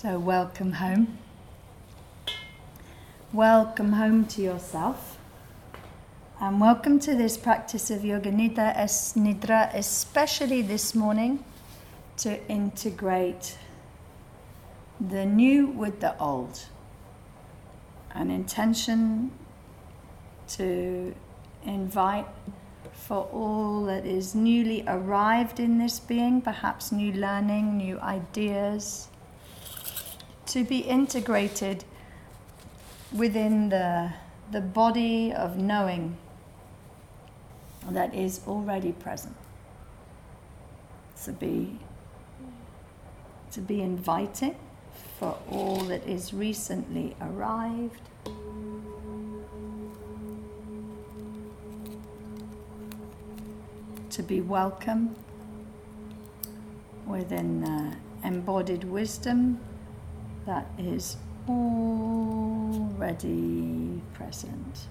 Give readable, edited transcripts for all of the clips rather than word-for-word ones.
So welcome home. Welcome home to yourself. And welcome to this practice of Yoga Nidra, especially this morning, to integrate the new with the old. An intention to invite for all that is newly arrived in this being, perhaps new learning, new ideas, to be integrated within the body of knowing that is already present. To be inviting for all that is recently arrived. To be welcome within embodied wisdom that is already present.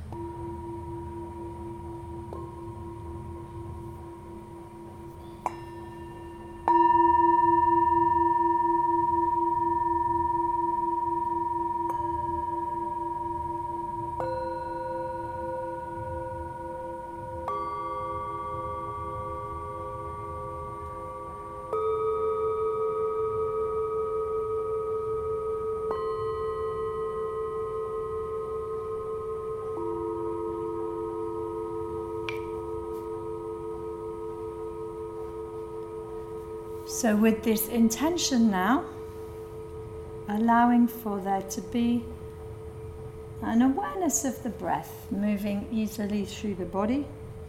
So with this intention now, allowing for there to be an awareness of the breath moving easily through the body,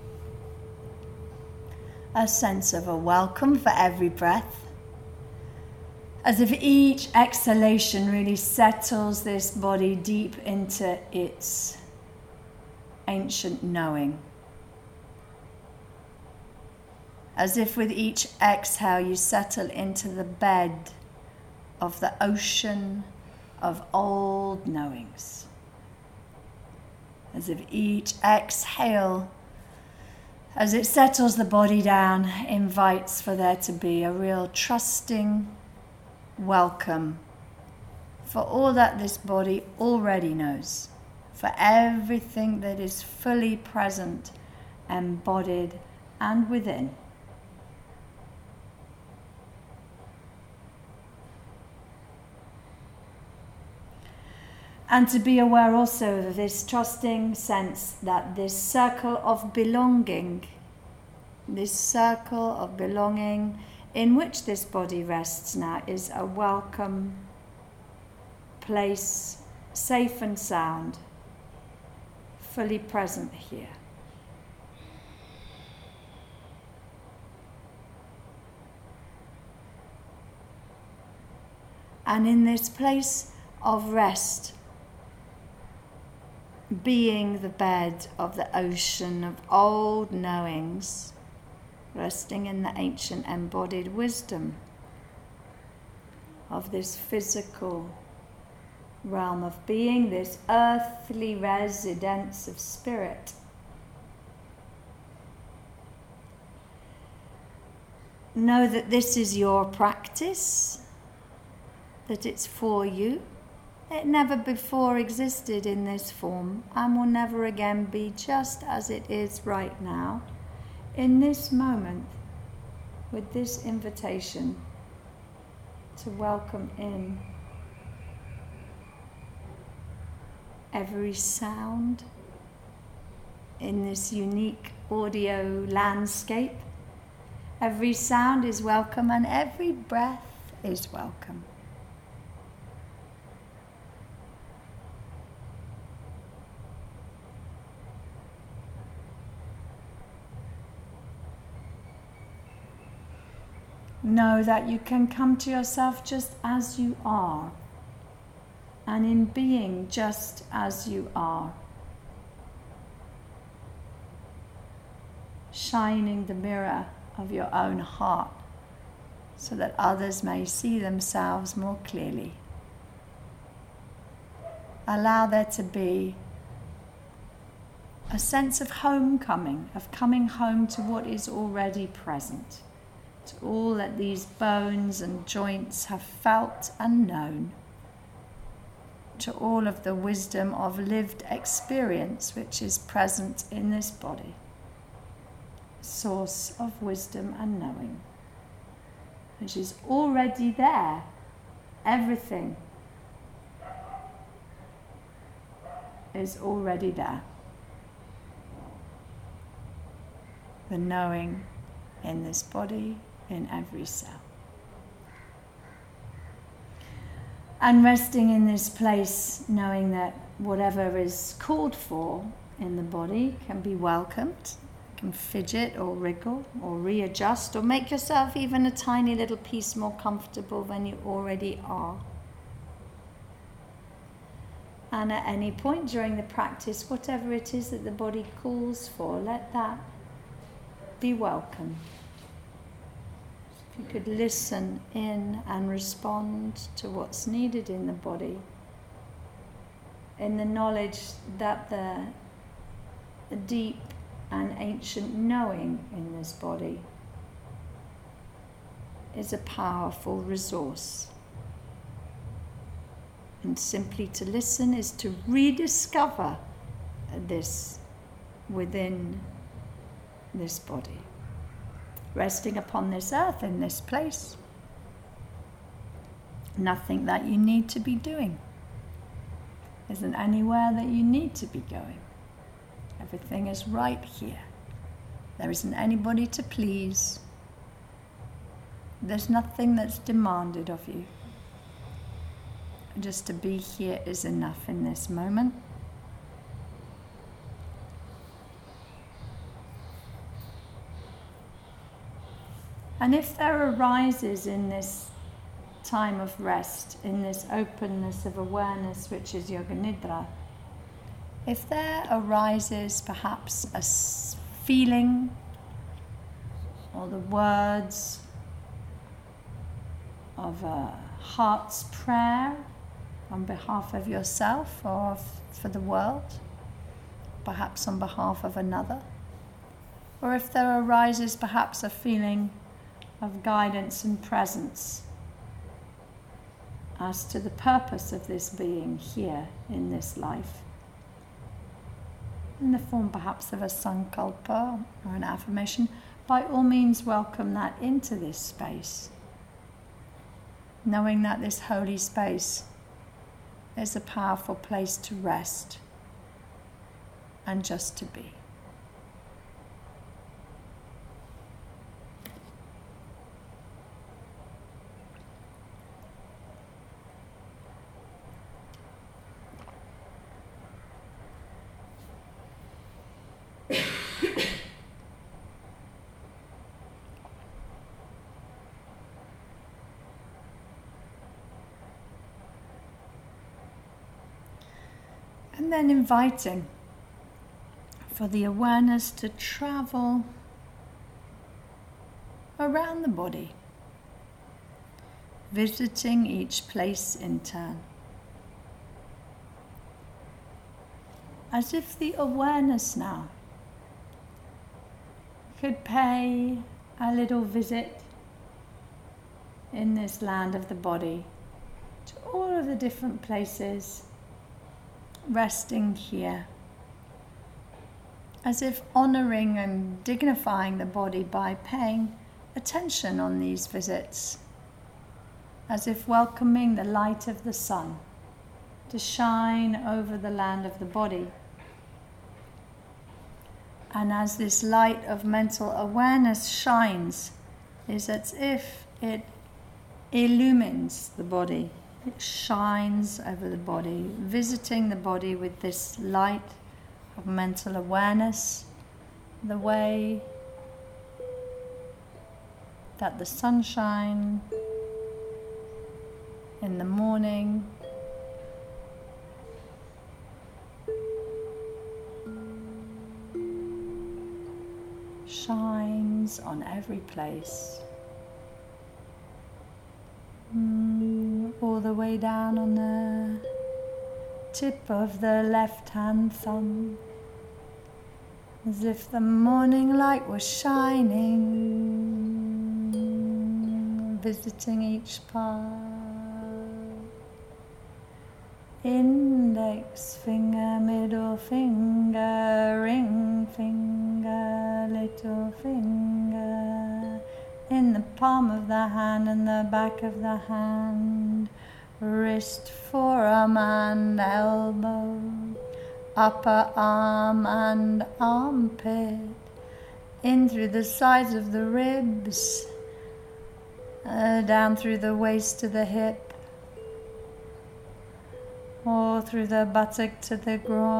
a sense of a welcome for every breath, as if each exhalation really settles this body deep into its ancient knowing. As if with each exhale you settle into the bed of the ocean of old knowings. As if each exhale, as it settles the body down, invites for there to be a real trusting welcome for all that this body already knows, for everything that is fully present, embodied, and within. And to be aware also of this trusting sense that this circle of belonging in which this body rests now is a welcome place, safe and sound, fully present here. And in this place of rest, being the bed of the ocean of old knowings, resting in the ancient embodied wisdom of this physical realm of being, this earthly residence of spirit. Know that this is your practice, that it's for you. It never before existed in this form and will never again be, just as it is right now, in this moment, with this invitation to welcome in every sound in this unique audio landscape. Every sound is welcome and every breath is welcome. Know that you can come to yourself just as you are, and in being just as you are, shining the mirror of your own heart so that others may see themselves more clearly. Allow there to be a sense of homecoming, of coming home to what is already present. to all that these bones and joints have felt and known, to all of the wisdom of lived experience which is present in this body, source of wisdom and knowing, which is already there, everything is already there. The knowing in this body, in every cell. And resting in this place, knowing that whatever is called for in the body can be welcomed, can fidget or wriggle or readjust or make yourself even a tiny little piece more comfortable than you already are. And at any point during the practice, whatever it is that the body calls for, let that be welcome. If you could listen in and respond to what's needed in the body, in the knowledge that the deep and ancient knowing in this body is a powerful resource. And simply to listen is to rediscover this within this body. Resting upon this earth in this place. Nothing that you need to be doing. Isn't anywhere that you need to be going. Everything is right here. There isn't anybody to please. There's nothing that's demanded of you. Just to be here is enough in this moment. And if there arises in this time of rest, in this openness of awareness which is Yoga Nidra, if there arises perhaps a feeling or the words of a heart's prayer on behalf of yourself or for the world, perhaps on behalf of another, or if there arises perhaps a feeling of guidance and presence as to the purpose of this being here in this life, in the form perhaps of a sankalpa or an affirmation, by all means welcome that into this space, knowing that this holy space is a powerful place to rest and just to be. And then inviting for the awareness to travel around the body, visiting each place in turn. As if the awareness now could pay a little visit in this land of the body to all of the different places, resting here, as if honoring and dignifying the body by paying attention on these visits, as if welcoming the light of the sun to shine over the land of the body. And as this light of mental awareness shines, is as if it illumines the body. It shines over the body, visiting the body with this light of mental awareness, the way that the sunshine in the morning shines on every place. All the way down on the tip of the left-hand thumb, as if the morning light was shining visiting each part. Index finger, middle finger, ring finger, little finger, in the palm of the hand and the back of the hand, wrist, forearm and elbow, upper arm and armpit, in through the sides of the ribs, down through the waist to the hip, or through the buttock to the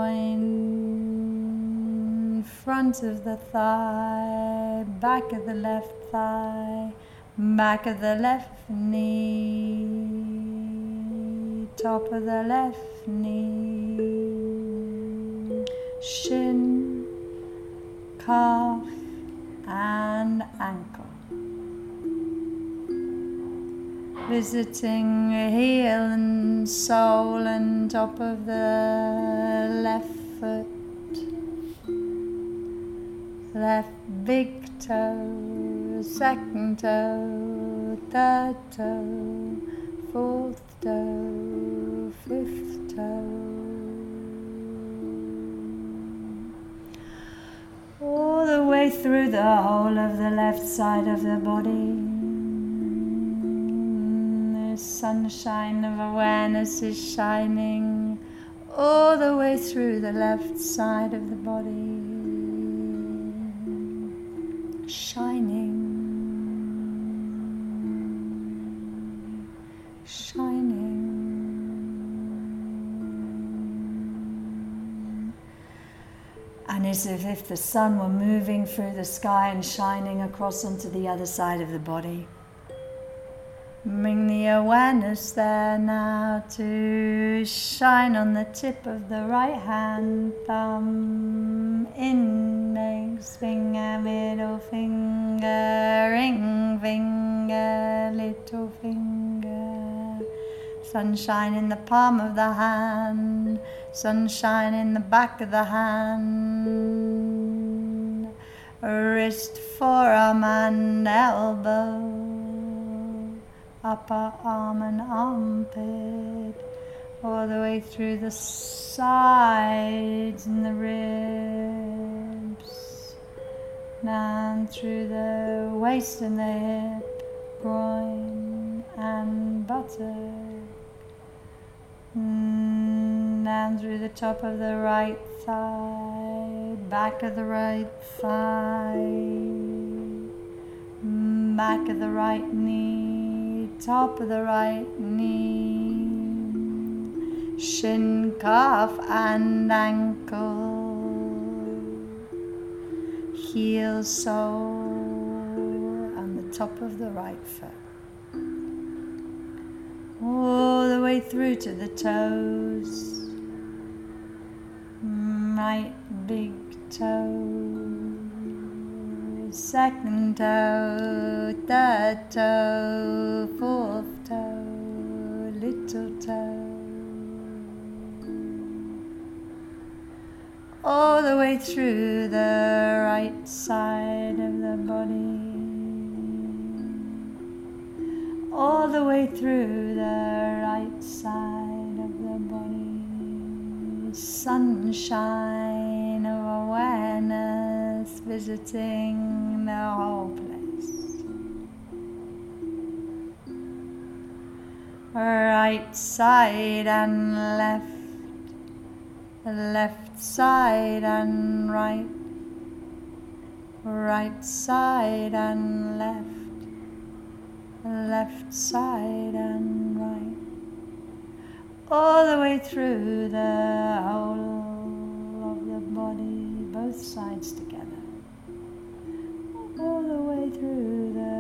groin, front of the thigh, back of the left thigh, back of the left knee, top of the left knee, shin, calf and ankle. Visiting heel and sole and top of the left foot, left big toe, second toe, third toe, fourth toe, fifth toe. All the way through the whole of the left side of the body. Sunshine of awareness is shining all the way through the left side of the body, shining, shining. And as if the sun were moving through the sky and shining across onto the other side of the body. Bring the awareness there now to shine on the tip of the right hand, thumb, index finger, middle finger, ring finger, little finger. Sunshine in the palm of the hand, sunshine in the back of the hand, wrist, forearm and elbow, upper arm and armpit, all the way through the sides and the ribs, down through the waist and the hip, groin and buttock, down through the top of the right thigh, back of the right thigh, back of the right knee, top of the right knee, shin, calf and ankle, heel, sole, and the top of the right foot. All the way through to the toes, right big toe, second toe, third toe, fourth toe, little toe, all the way through the right side of the body, all the way through the right side of the body, sunshine of awareness visiting the whole place. Right side and left, left side and right, right side and left, left side and right, all the way through the whole of the body, both sides together, all the way through the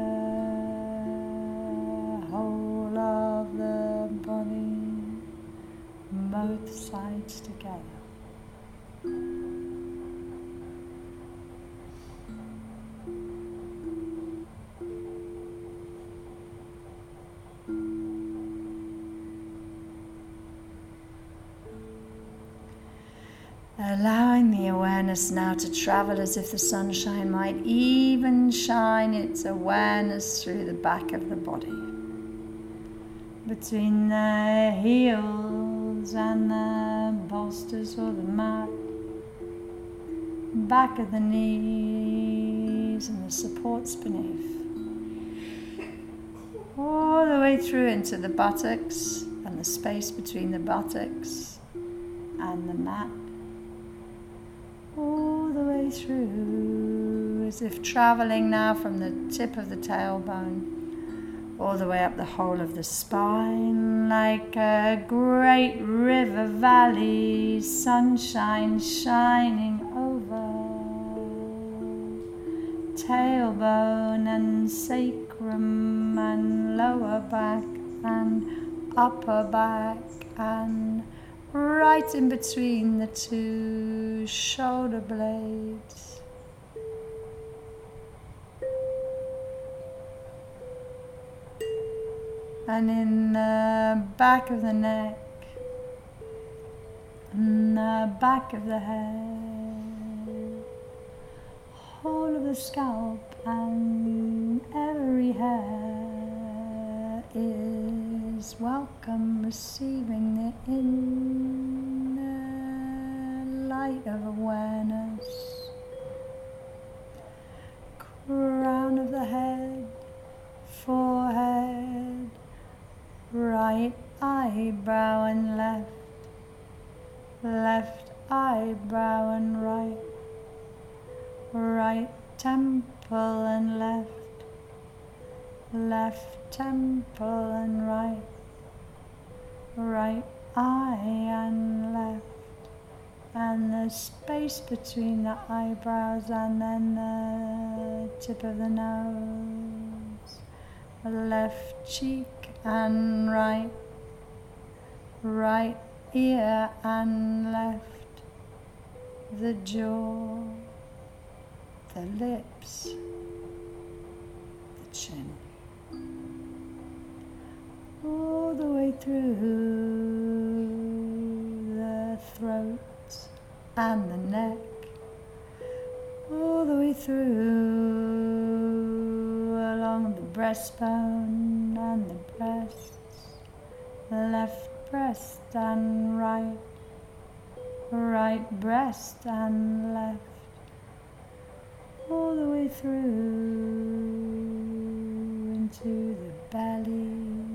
whole of the body, both sides together. Allowing allowing the awareness now to travel as if the sunshine might even shine its awareness through the back of the body, between the heels and the bolsters or the mat, back of the knees and the supports beneath, all the way through into the buttocks and the space between the buttocks and the mat, all the way through, as if traveling now from the tip of the tailbone all the way up the whole of the spine, like a great river valley, sunshine shining over tailbone and sacrum and lower back and upper back and right in between the two shoulder blades. And in the back of the neck, and the back of the head, whole of the scalp and every hair is welcome, receiving the inner light of awareness. Crown of the head, forehead, right eyebrow and left, left eyebrow and right, right temple and left, left temple and right, right eye and left, and the space between the eyebrows and then the tip of the nose, left cheek and right, right ear and left, the jaw, the lips, the chin, all the way through the throat and the neck, all the way through along the breastbone and the breasts, left breast and right, right breast and left, all the way through into the belly,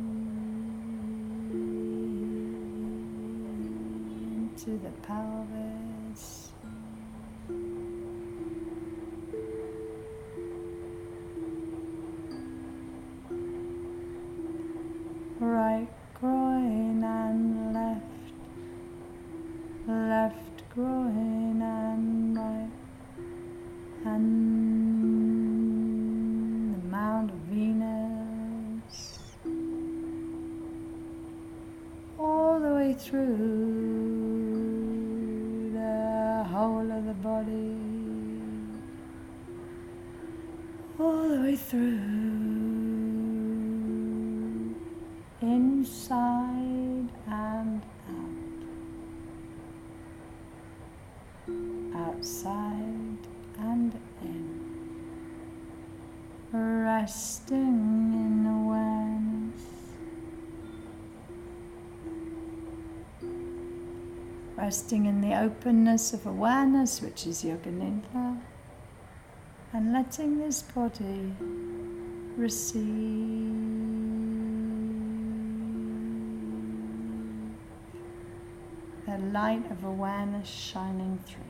into the pelvis, right groin and left, left groin and right, and the Mount of Venus, all the way through the whole of the body, all the way through, inside and out, outside and in, resting in awareness, resting in the openness of awareness, which is Yoga Nidra, and letting this body receive the light of awareness shining through.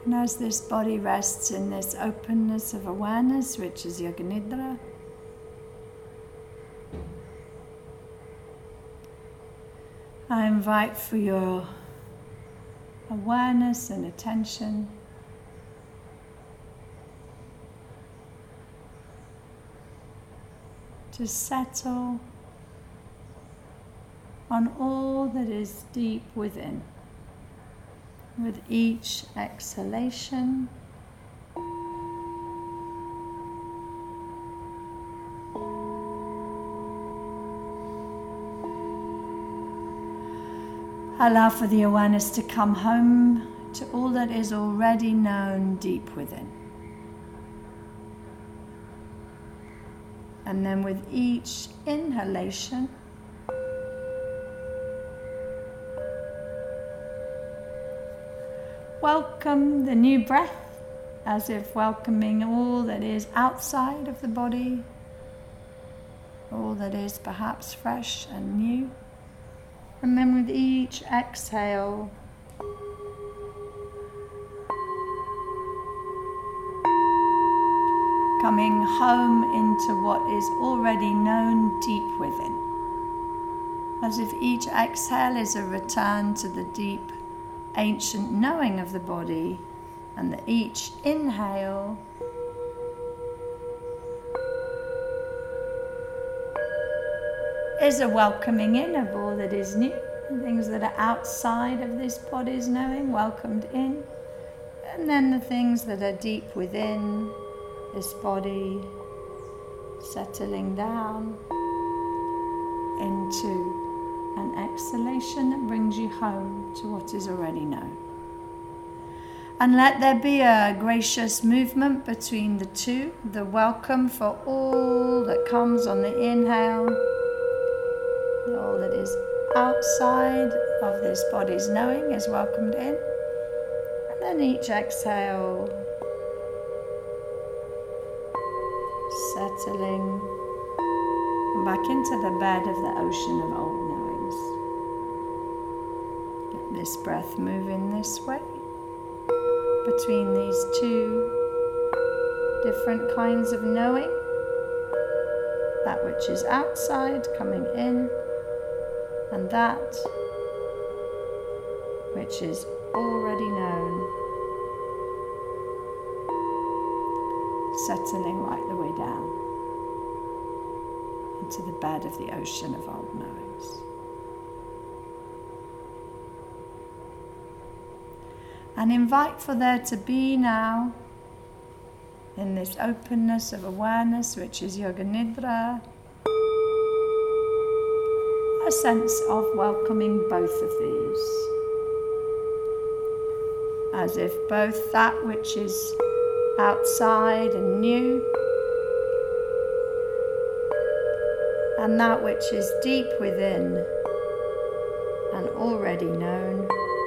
And as this body rests in this openness of awareness, which is Yoga Nidra, I invite for your awareness and attention to settle on all that is deep within. With each exhalation, allow for the awareness to come home to all that is already known deep within. And then with each inhalation, welcome the new breath, as if welcoming all that is outside of the body, all that is perhaps fresh and new. And then with each exhale, coming home into what is already known deep within. As if each exhale is a return to the deep, ancient knowing of the body, and that each inhale is a welcoming in of all that is new, things that are outside of this body's knowing, welcomed in, and then the things that are deep within this body, settling down into an exhalation that brings you home to what is already known. And let there be a gracious movement between the two, the welcome for all that comes on the inhale, all that is outside of this body's knowing is welcomed in. And then each exhale, settling back into the bed of the ocean of old knowings. Let this breath move in this way, between these two different kinds of knowing, that which is outside coming in, and that which is already known, settling right the way down into the bed of the ocean of old knowings. And invite for there to be now, in this openness of awareness, which is Yoga Nidra, a sense of welcoming both of these, as if both that which is outside and new and that which is deep within and already known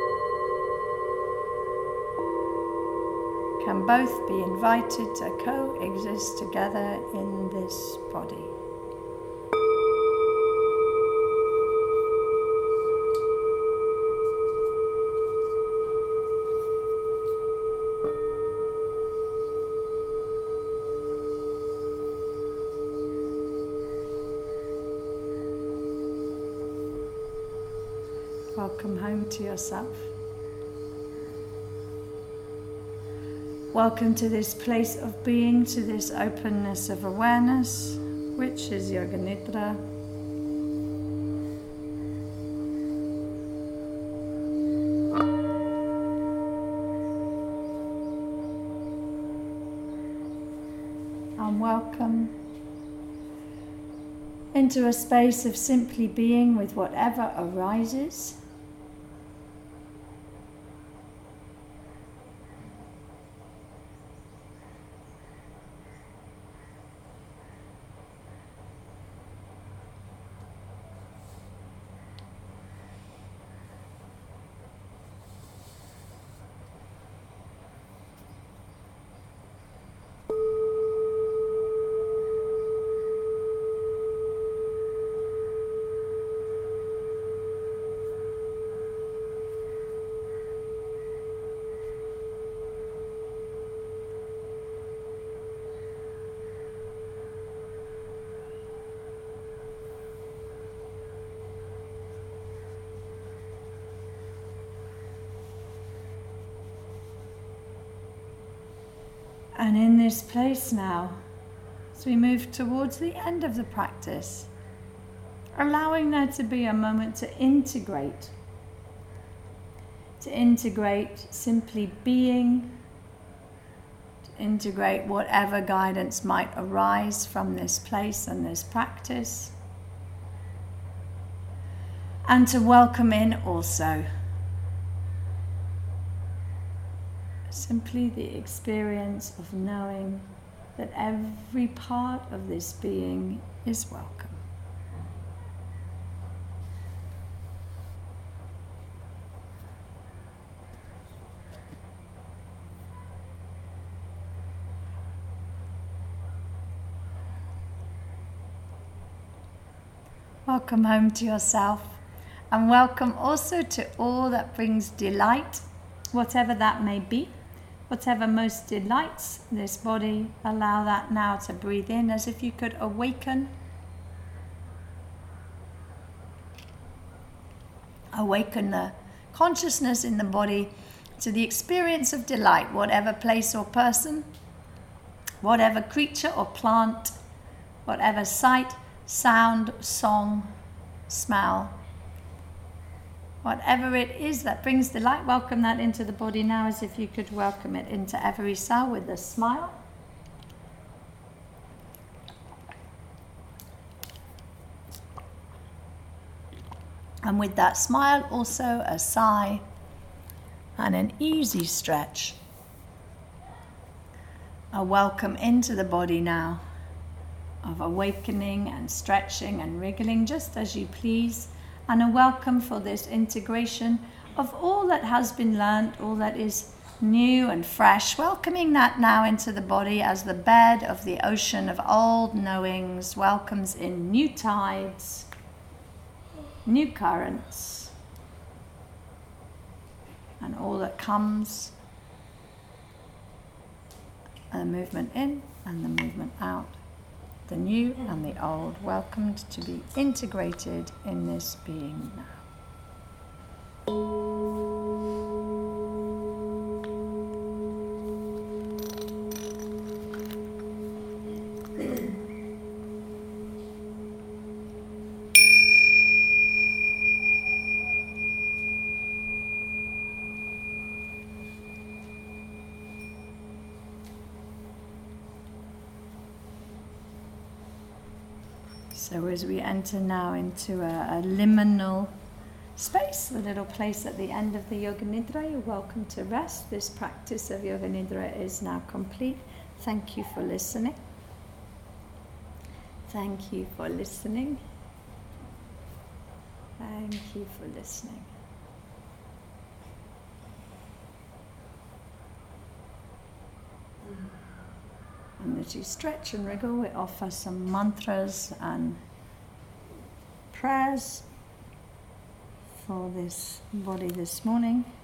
can both be invited to coexist together in this body. Welcome home to yourself. Welcome to this place of being, to this openness of awareness, which is Yoga Nidra. And welcome into a space of simply being with whatever arises. And in this place now, as we move towards the end of the practice, allowing there to be a moment to integrate simply being, to integrate whatever guidance might arise from this place and this practice, and to welcome in also simply the experience of knowing that every part of this being is welcome. Welcome home to yourself, and welcome also to all that brings delight, whatever that may be. Whatever most delights this body, allow that now to breathe in as if you could awaken the consciousness in the body to the experience of delight, whatever place or person, whatever creature or plant, whatever sight, sound, song, smell. Whatever it is that brings delight, welcome that into the body now as if you could welcome it into every cell with a smile. And with that smile, also a sigh and an easy stretch. A welcome into the body now of awakening and stretching and wriggling just as you please. And a welcome for this integration of all that has been learnt, all that is new and fresh, welcoming that now into the body as the bed of the ocean of old knowings welcomes in new tides, new currents, and all that comes, the movement in and the movement out. The new and the old, welcomed to be integrated in this being now. So as we enter now into a liminal space, a little place at the end of the Yoga Nidra, you're welcome to rest. This practice of Yoga Nidra is now complete. Thank you for listening. Thank you for listening. Thank you for listening. And as you stretch and wriggle, we offer some mantras and prayers for this body this morning.